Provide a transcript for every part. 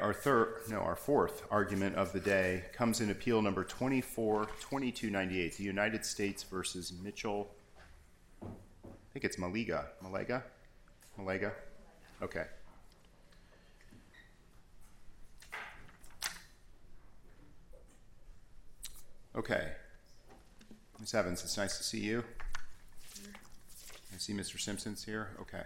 our fourth argument of the day comes in appeal number 24-2298, the United States versus Mitchell. I think it's Malega. Okay. Okay. Ms. Evans, it's nice to see you. I see Mr. Simpson's here. Okay.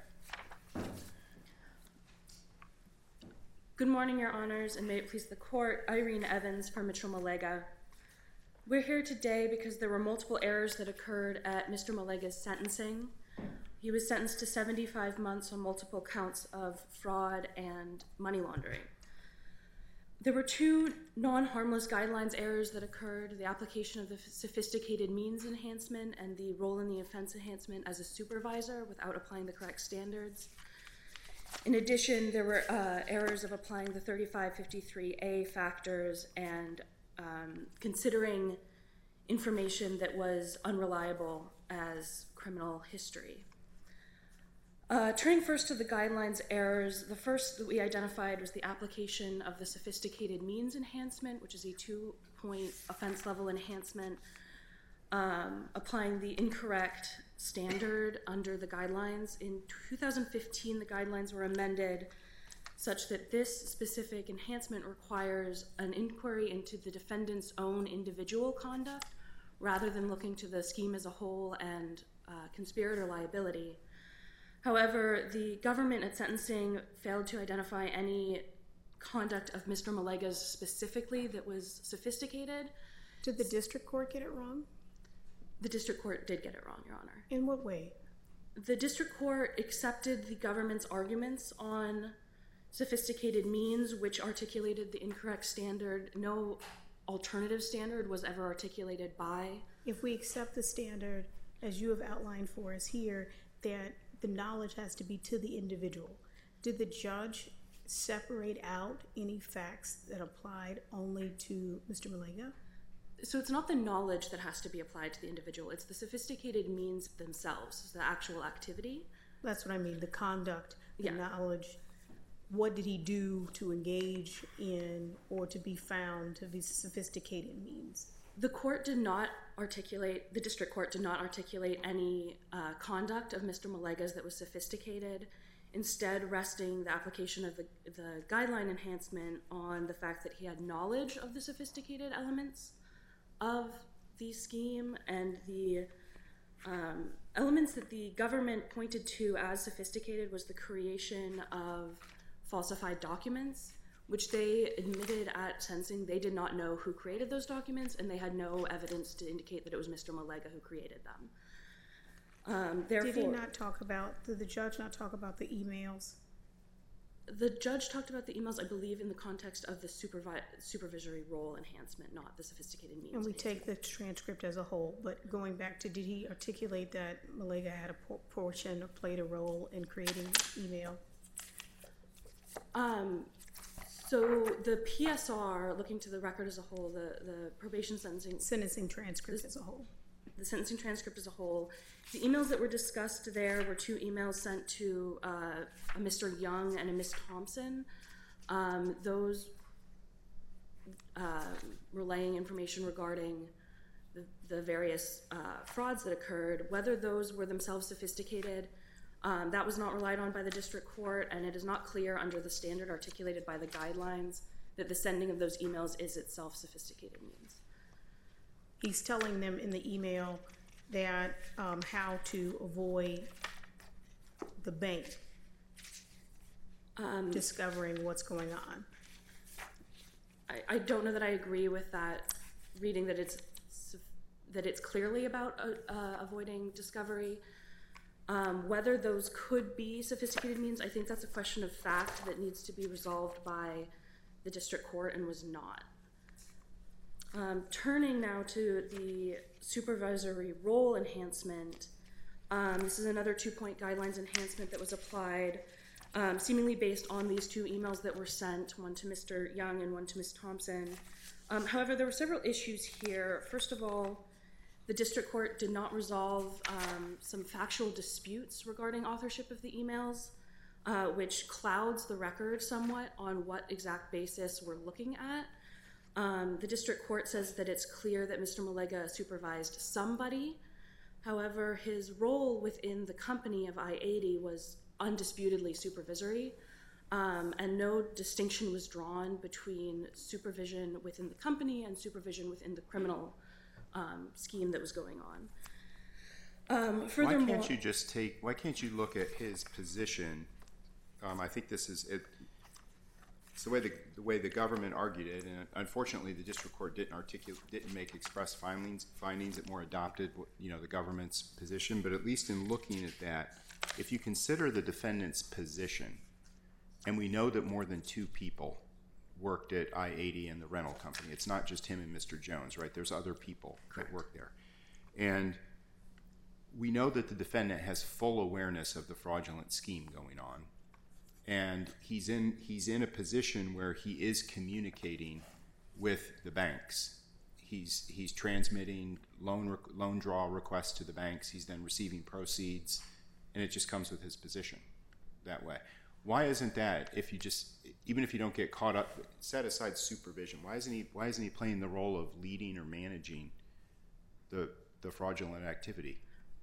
Good morning, Your Honors, and may it please the Court. Irene Evans for Mitchell Malega. We're here today because there were multiple errors that occurred at Mr. Malega's sentencing. He was sentenced to 75 months on multiple counts of fraud and money laundering. There were two non-harmless guidelines errors that occurred: the application of the sophisticated means enhancement and the role in the offense enhancement as a supervisor without applying the correct standards. In addition, there were errors of applying the 3553A factors and considering information that was unreliable as criminal history. Turning first to the guidelines errors, the first that we identified was the application of the sophisticated means enhancement, which is a 2-point offense level enhancement, applying the incorrect standard under the guidelines. In 2015, the guidelines were amended such that this specific enhancement requires an inquiry into the defendant's own individual conduct rather than looking to the scheme as a whole and conspirator liability. However, the government at sentencing failed to identify any conduct of Mr. Malega's specifically that was sophisticated. Did the district court get it wrong? The district court did get it wrong, Your Honor. In what way? The district court accepted the government's arguments on sophisticated means, which articulated the incorrect standard. No alternative standard was ever articulated by. If we accept the standard, as you have outlined for us here, that the knowledge has to be to the individual, did the judge separate out any facts that applied only to Mr. Malega? So it's not the knowledge that has to be applied to the individual. It's the sophisticated means themselves, the actual activity. That's what I mean, the conduct, the knowledge. What did he do to engage in or to be found to be sophisticated means? The district court did not articulate any conduct of Mr. Malega's that was sophisticated, instead resting the application of the guideline enhancement on the fact that he had knowledge of the sophisticated elements of the scheme, and the elements that the government pointed to as sophisticated was the creation of falsified documents, which they admitted at sentencing they did not know who created those documents, and they had no evidence to indicate that it was Mr. Malega who created them. Did the judge not talk about the emails? The judge talked about the emails, I believe, in the context of the supervisory role enhancement, not the sophisticated means. And we take the transcript as a whole, but going back to, did he articulate that Malega had a portion or played a role in creating email? So the PSR, looking to the record as a whole, the probation sentencing transcript as a whole. The sentencing transcript as a whole. The emails that were discussed there were two emails sent to a Mr. Young and a Ms. Thompson. Those relaying information regarding the various frauds that occurred. Whether those were themselves sophisticated, that was not relied on by the district court, and it is not clear under the standard articulated by the guidelines that the sending of those emails is itself sophisticated means. He's telling them in the email that how to avoid the bank discovering what's going on. I don't know that I agree with that reading, that it's clearly about avoiding discovery. Whether those could be sophisticated means, I think that's a question of fact that needs to be resolved by the district court and was not. Turning now to the supervisory role enhancement, this is another 2-point guidelines enhancement that was applied, seemingly based on these two emails that were sent, one to Mr. Young and one to Ms. Thompson. However, there were several issues here. First of all, the district court did not resolve some factual disputes regarding authorship of the emails. which clouds the record somewhat on what exact basis we're looking at. The district court says that it's clear that Mr. Malega supervised somebody. However, his role within the company of I-80 was undisputedly supervisory, and no distinction was drawn between supervision within the company and supervision within the criminal scheme that was going on. Furthermore, why can't you look at his position? I think this is it. It's the way the government argued it, and unfortunately, the district court didn't make express findings. It more adopted, the government's position. But at least in looking at that, if you consider the defendant's position, and we know that more than 2 people worked at I-80 and the rental company. It's not just him and Mr. Jones, right? There's other people that work there, and we know that the defendant has full awareness of the fraudulent scheme going on. And he's in a position where he is communicating with the banks. He's transmitting loan draw requests to the banks. He's then receiving proceeds, and it just comes with his position that way. Why isn't that? Even if you don't get caught up, set aside supervision. Why isn't he playing the role of leading or managing the fraudulent activity?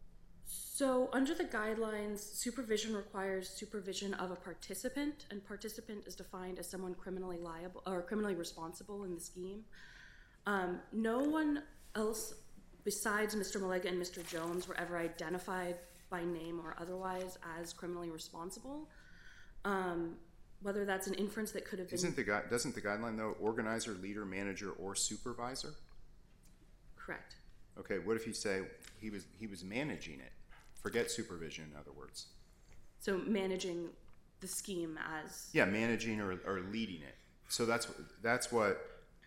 So under the guidelines, supervision requires supervision of a participant, and participant is defined as someone criminally liable or criminally responsible in the scheme. No one else besides Mr. Malega and Mr. Jones were ever identified by name or otherwise as criminally responsible. Whether that's an inference that could have been... Doesn't the guideline, though, organizer, leader, manager, or supervisor? Correct. Okay, what if you say he was managing it? Forget supervision, in other words. So managing the scheme as... Yeah, managing or leading it. So that's what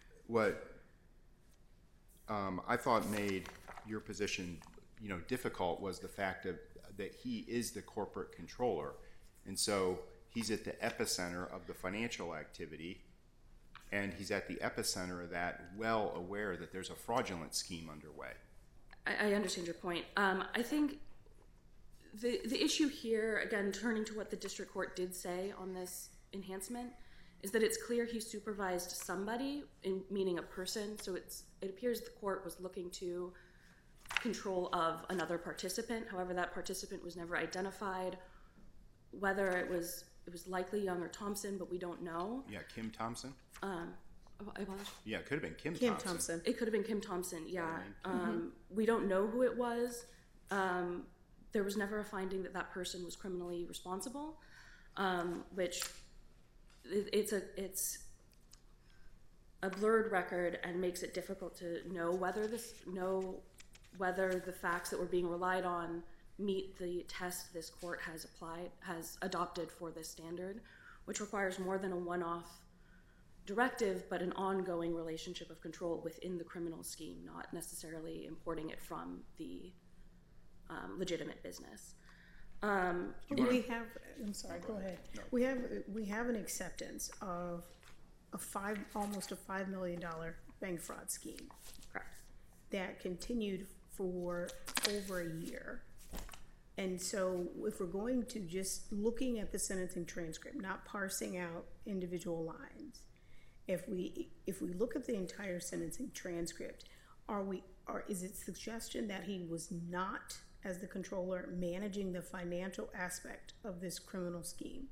I thought made your position, difficult, was the fact that he is the corporate controller, and so he's at the epicenter of the financial activity, and he's at the epicenter of that, well aware that there's a fraudulent scheme underway. I understand your point. I think the issue here, again, turning to what the district court did say on this enhancement, is that it's clear he supervised somebody, meaning a person. So it appears the court was looking to control of another participant. However, that participant was never identified. Whether it was likely Young or Thompson, but we don't know. Yeah, Kim Thompson. I apologize. Yeah, it could have been Kim Thompson. It could have been Kim Thompson. Yeah. We don't know who it was. There was never a finding that person was criminally responsible, which it's a blurred record and makes it difficult to know whether the facts that were being relied on meet the test this court has adopted for this standard, which requires more than a one-off directive, but an ongoing relationship of control within the criminal scheme, not necessarily importing it from the legitimate business. I'm sorry, go ahead. No. We have an acceptance of almost a $5 million bank fraud scheme. Correct. That continued for over a year. And so if we're going to just looking at the sentencing transcript, not parsing out individual lines, if we look at the entire sentencing transcript, is it suggestion that he was not, as the controller, managing the financial aspect of this criminal scheme?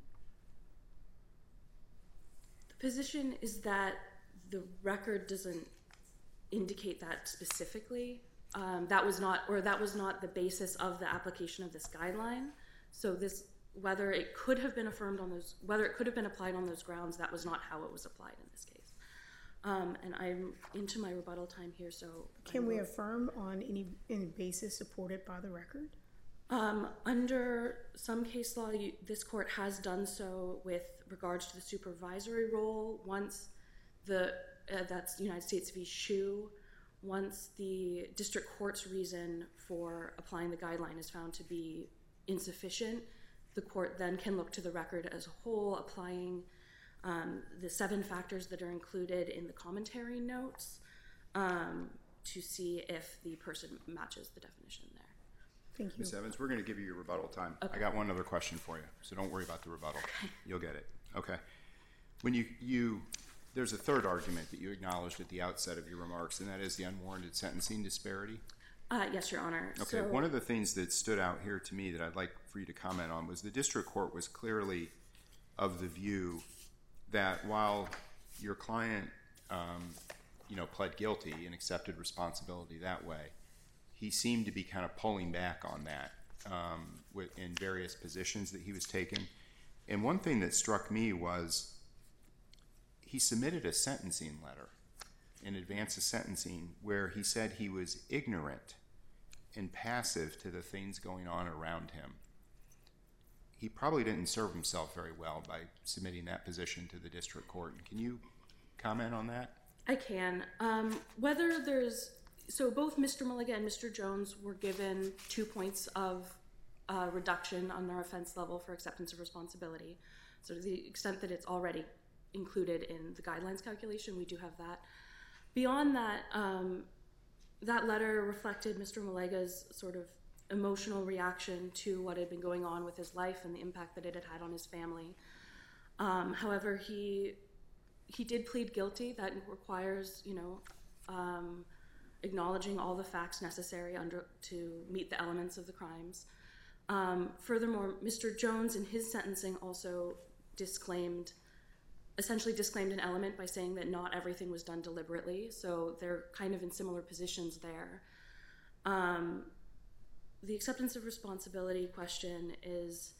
The position is that the record doesn't indicate that specifically. That was not the basis of the application of this guideline. So whether it could have been applied on those grounds, that was not how it was applied in this case. And I'm into my rebuttal time here, so... Can we affirm on any basis supported by the record? Under some case law, this court has done so with regards to the supervisory role. Once that's United States v. Shu. Once the district court's reason for applying the guideline is found to be insufficient, the court then can look to the record as a whole, applying the 7 factors that are included in the commentary notes to see if the person matches the definition there. Thank you. Ms. Evans, we're going to give you your rebuttal time. Okay. I got one other question for you, so don't worry about the rebuttal. Okay. You'll get it. Okay. When there's a third argument that you acknowledged at the outset of your remarks, and that is the unwarranted sentencing disparity. Yes, Your Honor. Okay. So, one of the things that stood out here to me that I'd like for you to comment on was the district court was clearly of the view that while your client, pled guilty and accepted responsibility that way, he seemed to be kind of pulling back on that in various positions that he was taking. And one thing that struck me was he submitted a sentencing letter in advance of sentencing where he said he was ignorant and passive to the things going on around him. He probably didn't serve himself very well by submitting that position to the district court. Can you comment on that? I can. So both Mr. Malega and Mr. Jones were given 2 points of reduction on their offense level for acceptance of responsibility. So to the extent that it's already included in the guidelines calculation, we do have that. Beyond that, that letter reflected Mr. Malega's sort of emotional reaction to what had been going on with his life and the impact that it had had on his family. However, he did plead guilty. That requires, acknowledging all the facts necessary to meet the elements of the crimes. Furthermore, Mr. Jones in his sentencing also essentially disclaimed an element by saying that not everything was done deliberately. So they're kind of in similar positions there. The acceptance of responsibility question is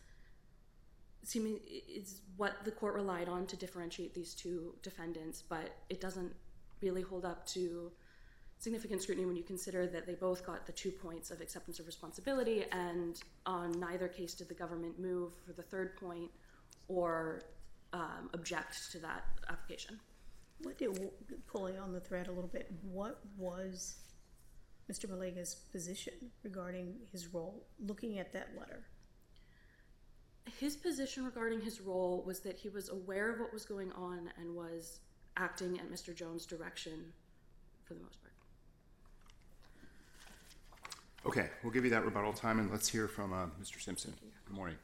what the court relied on to differentiate these two defendants, but it doesn't really hold up to significant scrutiny when you consider that they both got the 2 points of acceptance of responsibility, and on neither case did the government move for the third point or object to that application. Pulling on the thread a little bit, what was Mr. Malega's position regarding his role, looking at that letter? His position regarding his role was that he was aware of what was going on and was acting at Mr. Jones' direction for the most part. Okay, we'll give you that rebuttal time, and let's hear from Mr. Simpson. Good morning.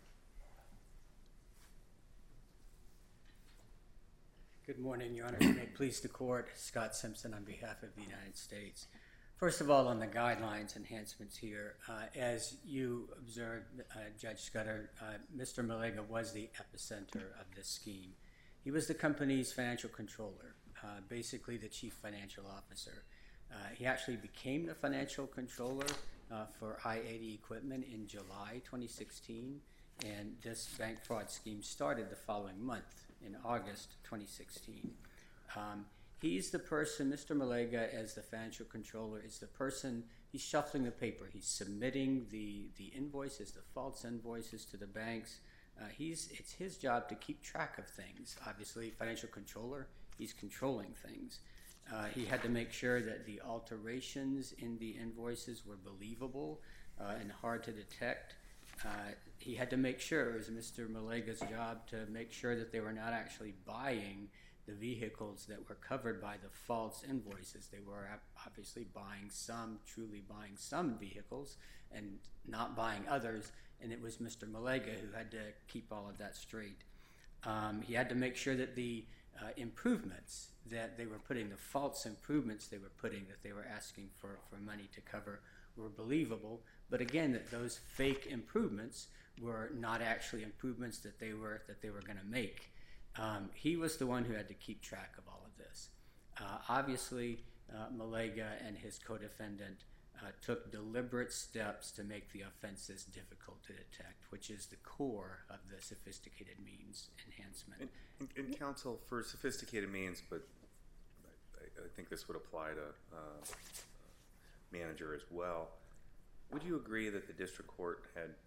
Good morning, Your Honor. May it please the court, Scott Simpson on behalf of the United States. First of all, on the guidelines enhancements here, as you observed, Judge Scudder, Mr. Malega was the epicenter of this scheme. He was the company's financial controller, basically the chief financial officer. He actually became the financial controller for I-80 Equipment in July 2016, and this bank fraud scheme started the following month in August 2016. He's the person, Mr. Malega, as the financial controller, is the person, he's shuffling the paper. He's submitting the invoices, the false invoices to the banks. It's his job to keep track of things. Obviously, financial controller, he's controlling things. He had to make sure that the alterations in the invoices were believable and hard to detect. He had to make sure, it was Mr. Malega's job to make sure that they were not actually buying the vehicles that were covered by the false invoices. They were obviously truly buying some vehicles and not buying others, and it was Mr. Malega who had to keep all of that straight. He had to make sure that the improvements that they were putting, the false improvements they were putting, that they were asking for money to cover, were believable, but again, that those fake improvements were not actually improvements that they were going to make. He was the one who had to keep track of all of this. Obviously, Malega and his co-defendant took deliberate steps to make the offenses difficult to detect, which is the core of the sophisticated means enhancement. And counsel, for sophisticated means, but I think this would apply to manager as well, would you agree that the district court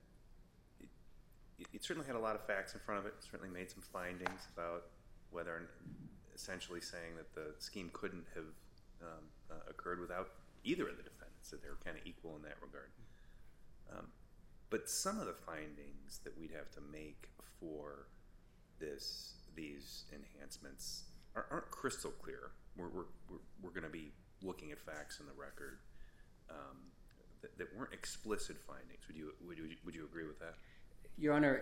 it certainly had a lot of facts in front of it, certainly made some findings about whether, essentially saying that the scheme couldn't have occurred without either of the defendants, that they were kind of equal in that regard. But some of the findings that we'd have to make for these enhancements aren't crystal clear. We're going to be looking at facts in the record that weren't explicit findings. Would you agree with that? Your Honor,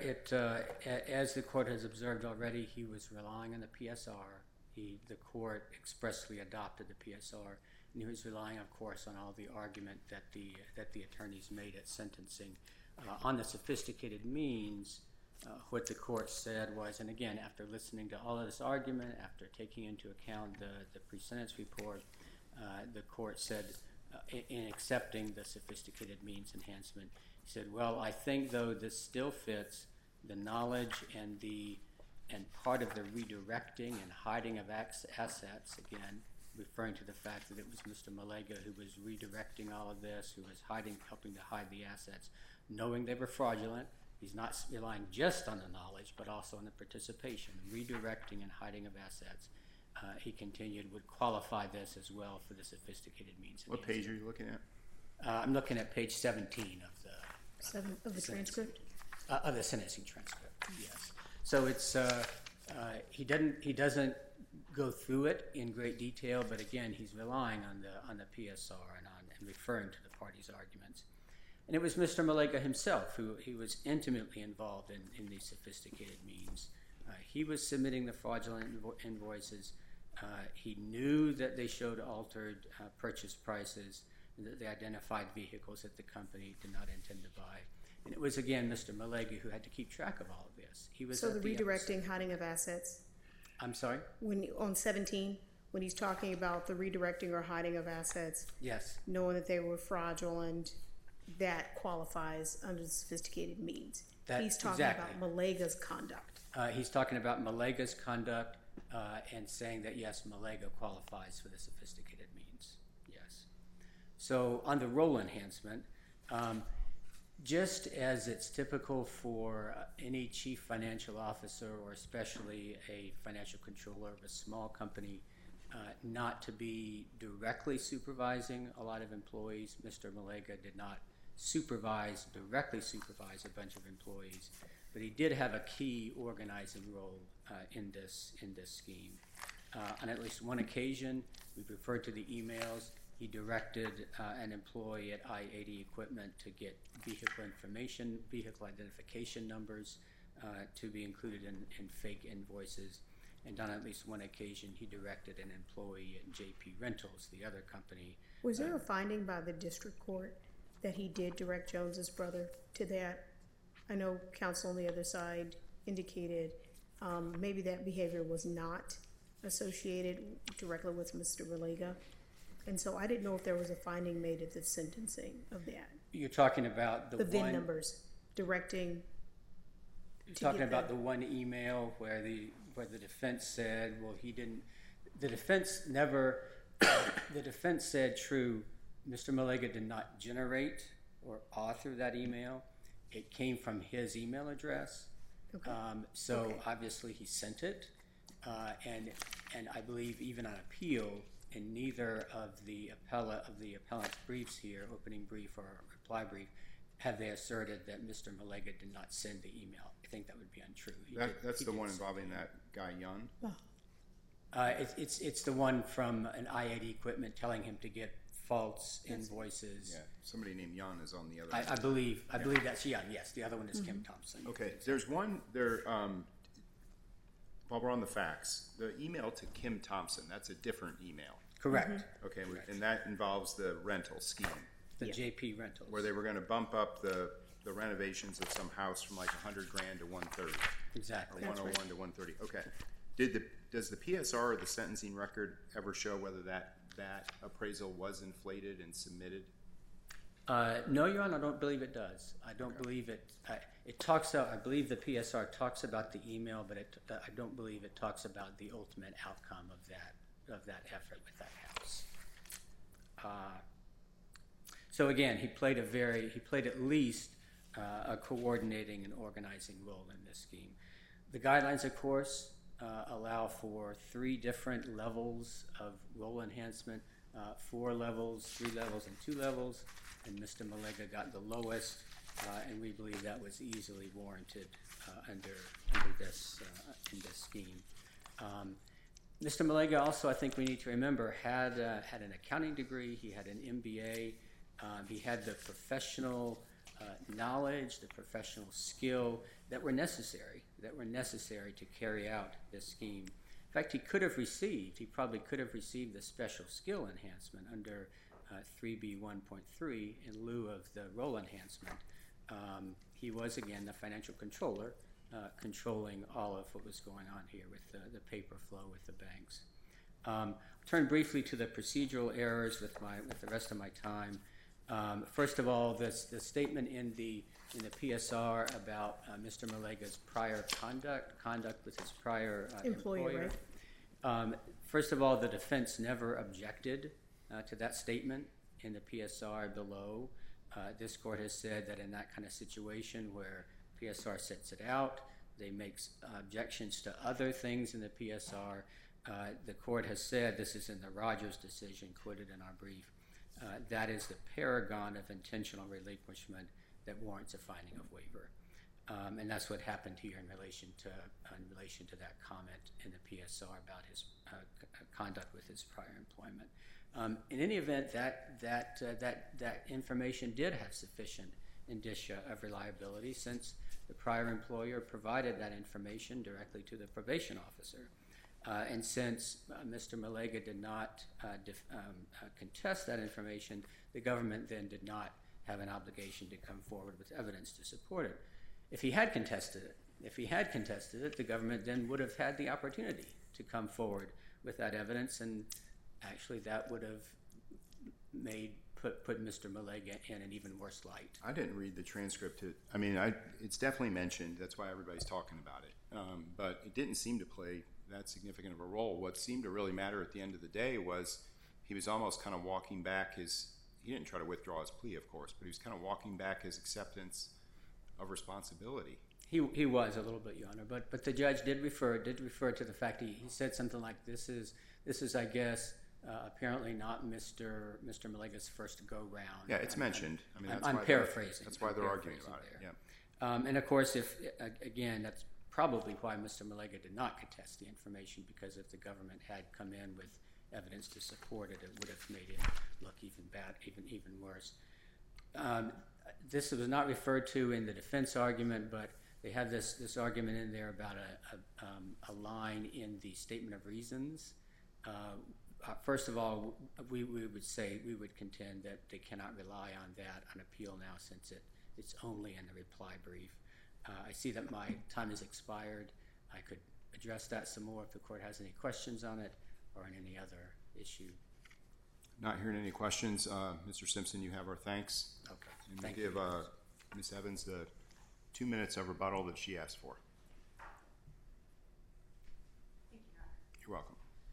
as the court has observed already, he was relying on the PSR. The court expressly adopted the PSR, and he was relying, of course, on all the argument that the attorneys made at sentencing. On the sophisticated means, what the court said was, and again, after listening to all of this argument, after taking into account the pre-sentence report, the court said, in accepting the sophisticated means enhancement, he said, well, I think, though, this still fits the knowledge and part of the redirecting and hiding of assets, again, referring to the fact that it was Mr. Malega who was redirecting all of this, who was helping to hide the assets, knowing they were fraudulent. He's not relying just on the knowledge, but also on the participation, redirecting and hiding of assets. He continued, would qualify this as well for the sophisticated means. What page are you looking at? I'm looking at page 17 Of the transcript? Of the sentencing transcript, yes. So it's he doesn't go through it in great detail, but again, he's relying on the PSR and referring to the parties' arguments. And it was Mr. Malega himself who he was intimately involved in these sophisticated means. He was submitting the fraudulent invoices. He knew that they showed altered purchase prices, and that they identified vehicles that the company did not intend to buy. And it was, again, Mr. Malega who had to keep track of all of this. He was So at the redirecting, episode. hiding of assets, I'm sorry? on 17, when he's talking about the redirecting or hiding of assets, Yes. knowing that they were fraudulent, that qualifies under the sophisticated means. He's talking Exactly. about Malega's conduct. He's talking about Malega's conduct and saying that, yes, Malega qualifies for the sophisticated means. Yes. So on the role enhancement, just as it's typical for any chief financial officer or especially a financial controller of a small company not to be directly supervising a lot of employees, Mr. Malega did not directly supervise a bunch of employees, but he did have a key organizing role in this scheme. On at least one occasion, we've referred to the emails. He directed an employee at I-80 Equipment to get vehicle identification numbers to be included in fake invoices. And on at least one occasion, he directed an employee at JP Rentals, the other company. Was there a finding by the district court that he did direct Jones's brother to that? I know counsel on the other side indicated maybe that behavior was not associated directly with Mr. Malega. And so I didn't know if there was a finding made at the sentencing of that. You're talking about The VIN numbers directing. You're talking about the one email where the defense said, well, he didn't. The defense never. The defense said, true, Mr. Malega did not generate or author that email. It came from his email address. Okay. So obviously he sent it, and I believe even on appeal, in neither of the appellant's briefs here, opening brief or reply brief, have they asserted that Mr. Malega did not send the email. I think that would be untrue. That's the one involving that guy Yun? It's the one from an I-80 Equipment telling him to get false invoices. Yeah, somebody named Yun is on the other. I believe that's Yun. Yes, the other one is Kim Thompson. Okay, there's one there. While we're on the facts, the email to Kim Thompson, that's a different email. Correct. Okay, and that involves the rental scheme. The JP Rentals. Where they were going to bump up the renovations of some house from like $100,000 to $130,000. Exactly. Or 101 to 130. Okay. Does the PSR or the sentencing record ever show whether that appraisal was inflated and submitted? No, Your Honor, I don't believe it does. I don't believe it. It talks out. I believe the PSR talks about the email, but I don't believe it talks about the ultimate outcome of that effort with that house. So again, he played at least a coordinating and organizing role in this scheme. The guidelines, of course, allow for 3 different levels of role enhancement, 4 levels, 3 levels, and 2 levels, and Mr. Malega got the lowest, and we believe that was easily warranted under this in this scheme. Mr. Malega also, I think we need to remember, had an accounting degree. He had an MBA. He had the professional knowledge, the professional skill that were necessary to carry out this scheme. In fact, he probably could have received the special skill enhancement under 3B1.3 in lieu of the role enhancement. He was, again, the financial controller, controlling all of what was going on here with the paper flow with the banks. Turn briefly to the procedural errors with the rest of my time. First of all, the statement in the PSR about Mr. Malega's prior conduct with his prior employer. Right? First of all, the defense never objected to that statement in the PSR below. This court has said that in that kind of situation where PSR sets it out, they make objections to other things in the PSR. The court has said, this is in the Rogers decision quoted in our brief, that is the paragon of intentional relinquishment that warrants a finding of waiver. And that's what happened here in relation to that comment in the PSR about his conduct with his prior employment. In any event, that information did have sufficient indicia of reliability since the prior employer provided that information directly to the probation officer. And since Mr. Malega did not contest that information, the government then did not have an obligation to come forward with evidence to support it. If he had contested it, the government then would have had the opportunity to come forward with that evidence, and actually that would have put Mr. Malega in an even worse light. I didn't read the transcript. It's definitely mentioned. That's why everybody's talking about it. But it didn't seem to play that significant of a role. What seemed to really matter at the end of the day was he was almost kind of walking back he didn't try to withdraw his plea, of course, but he was kind of walking back his acceptance of responsibility. He was a little bit, Your Honor, but the judge did refer to the fact he said something like, this is I guess, apparently not Mr. Malega's first go-round. Yeah, it's mentioned. I'm paraphrasing. That's why they're arguing about it. Yeah. And of course, that's probably why Mr. Malega did not contest the information, because if the government had come in with evidence to support it, it would have made him look even worse. This was not referred to in the defense argument, but they have this argument in there about a line in the statement of reasons. First of all, we would contend that they cannot rely on that on appeal now, since it's only in the reply brief. I see that my time has expired. I could address that some more if the court has any questions on it or on any other issue. Not hearing any questions. Mr. Simpson, you have our thanks. Okay. And Thank we'll you. give Ms. Evans the 2 minutes of rebuttal that she asked for. Thank you, Your Honor. You're welcome.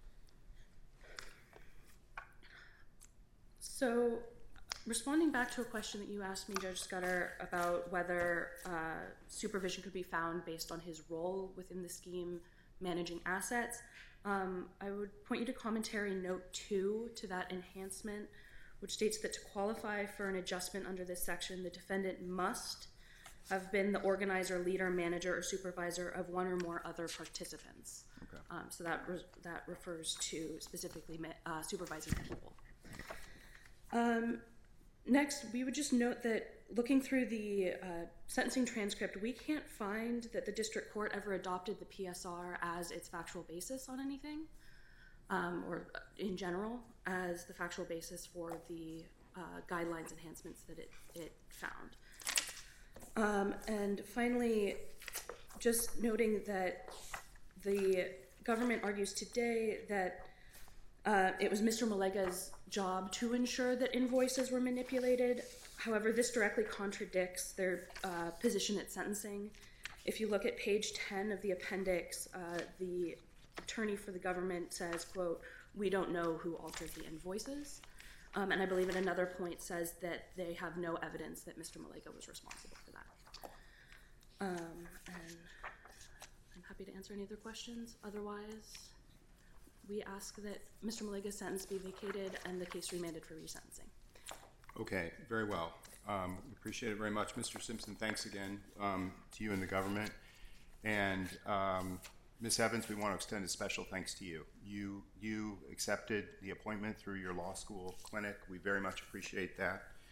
So, responding back to a question that you asked me, Judge Scudder, about whether supervision could be found based on his role within the scheme managing assets, I would point you to commentary note 2 to that enhancement, which states that to qualify for an adjustment under this section, the defendant must have been the organizer, leader, manager, or supervisor of one or more other participants. Okay. So that refers to specifically supervising the whole. Next, we would just note that looking through the sentencing transcript, we can't find that the district court ever adopted the PSR as its factual basis on anything, or in general, as the factual basis for the guidelines enhancements that it found. And finally, just noting that the government argues today that it was Mr. Malega's job to ensure that invoices were manipulated. However, this directly contradicts their position at sentencing. If you look at page 10 of the appendix, the attorney for the government says, quote, "We don't know who altered the invoices." And I believe at another point says that they have no evidence that Mr. Malega was responsible for that. And I'm happy to answer any other questions. Otherwise, we ask that Mr. Malega's sentence be vacated and the case remanded for resentencing. Okay, very well. We appreciate it very much. Mr. Simpson, thanks again to you and the government. And Ms. Evans, we want to extend a special thanks to you. You accepted the appointment through your law school clinic. We very much appreciate that.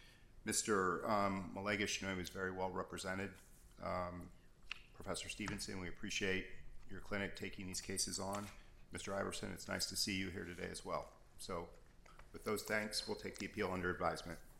Mr. Malegas, you know, he was very well represented. Professor Stevenson, we appreciate your clinic taking these cases on. Mr. Iverson, it's nice to see you here today as well. So with those thanks, we'll take the appeal under advisement.